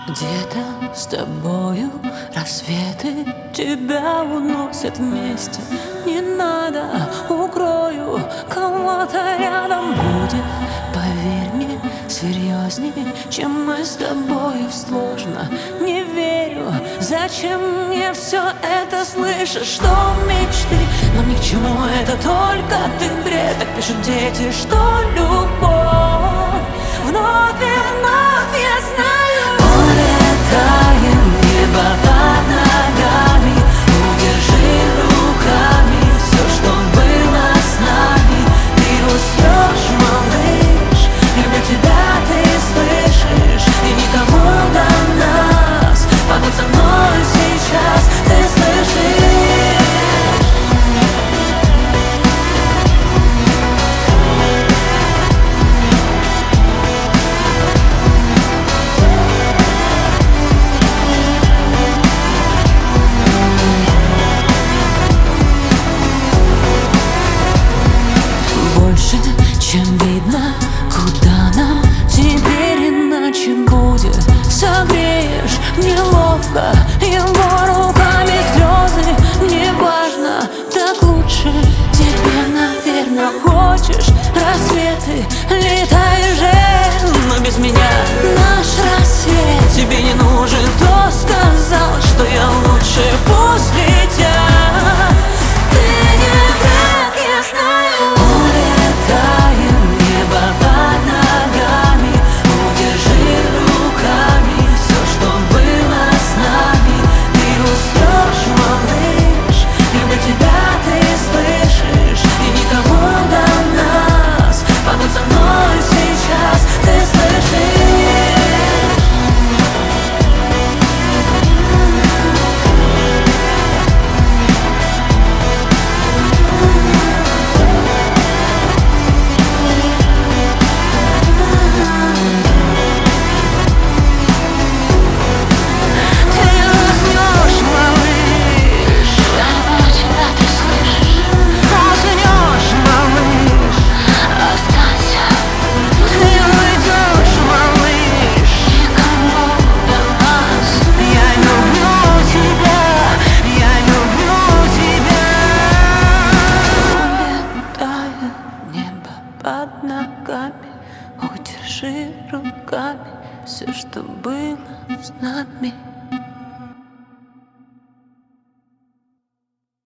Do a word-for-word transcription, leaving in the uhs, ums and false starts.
Где-то с тобою рассветы тебя уносят вместе. Не надо, укрою кого-то рядом. Будет, поверь мне, серьезнее, чем мы с тобою. Сложно, не верю, зачем мне все это слышишь? Что мечты, но ни к чему, это только ты бред. Так пишут дети, что любовь вновь и вновь, я знаю. Улетаем, небо под ногами, удержи руками все, что было с нами. Ты уснешь, малыш, люблю тебя, ты слышишь, и никому до нас побудь со мной сейчас, ты слышишь? Больше, чем видно, куда нам теперь иначе будет. Согреешь неловко его руками слезы. Неважно, так лучше тебе, наверное, хочешь рассветы, летай же, но без меня наш рассвет тебе не нужен. Кто сказал, что я лучше после тебя? Ты не враг, я знаю. Улетаем, небо под ногами, удержи руками все, что было с нами. Ты уснешь, малыш, люблю тебя, ты слышишь, и никому до нас побудь со мной сейчас, ты слышишь? Под ногами, удержи руками все, что было с нами.